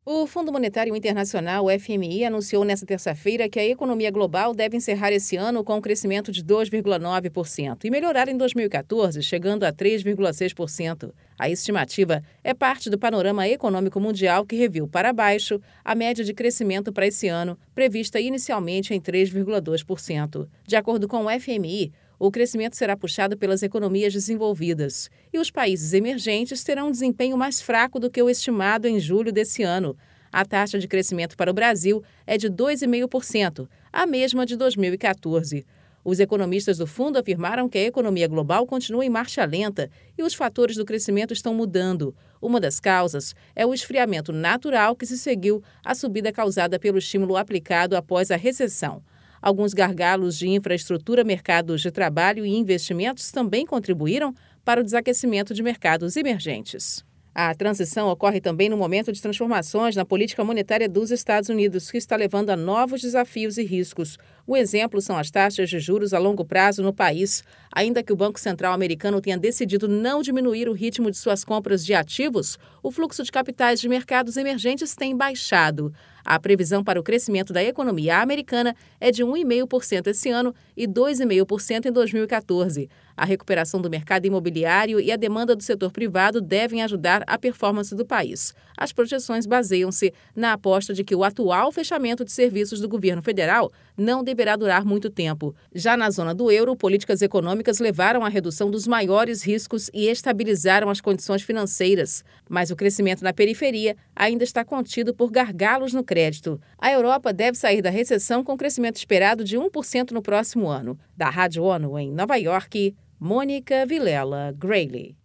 O Fundo Monetário Internacional, o FMI, anunciou nesta terça-feira que a economia global deve encerrar esse ano com um crescimento de 2,9% e melhorar em 2014, chegando a 3,6%. A estimativa é parte do panorama econômico mundial que reviu para baixo a média de crescimento para esse ano, prevista inicialmente em 3,2%. De acordo com o FMI, o crescimento será puxado pelas economias desenvolvidas e os países emergentes terão um desempenho mais fraco do que o estimado em julho desse ano. A taxa de crescimento para o Brasil é de 2,5%, a mesma de 2014. Os economistas do fundo afirmaram que a economia global continua em marcha lenta e os fatores do crescimento estão mudando. Uma das causas é o esfriamento natural que se seguiu à subida causada pelo estímulo aplicado após a recessão. Alguns gargalos de infraestrutura, mercados de trabalho e investimentos também contribuíram para o desaquecimento de mercados emergentes. A transição ocorre também no momento de transformações na política monetária dos Estados Unidos, que está levando a novos desafios e riscos. O exemplo são as taxas de juros a longo prazo no país. Ainda que o Banco Central americano tenha decidido não diminuir o ritmo de suas compras de ativos, o fluxo de capitais de mercados emergentes tem baixado. A previsão para o crescimento da economia americana é de 1,5% esse ano e 2,5% em 2014. A recuperação do mercado imobiliário e a demanda do setor privado devem ajudar a performance do país. As projeções baseiam-se na aposta de que o atual fechamento de serviços do governo federal não deverá durar muito tempo. Já na zona do euro, políticas econômicas levaram à redução dos maiores riscos e estabilizaram as condições financeiras. Mas o crescimento na periferia ainda está contido por gargalos no crédito. A Europa deve sair da recessão com crescimento esperado de 1% no próximo ano. Da Rádio ONU em Nova York, Mônica Vilela Grayley.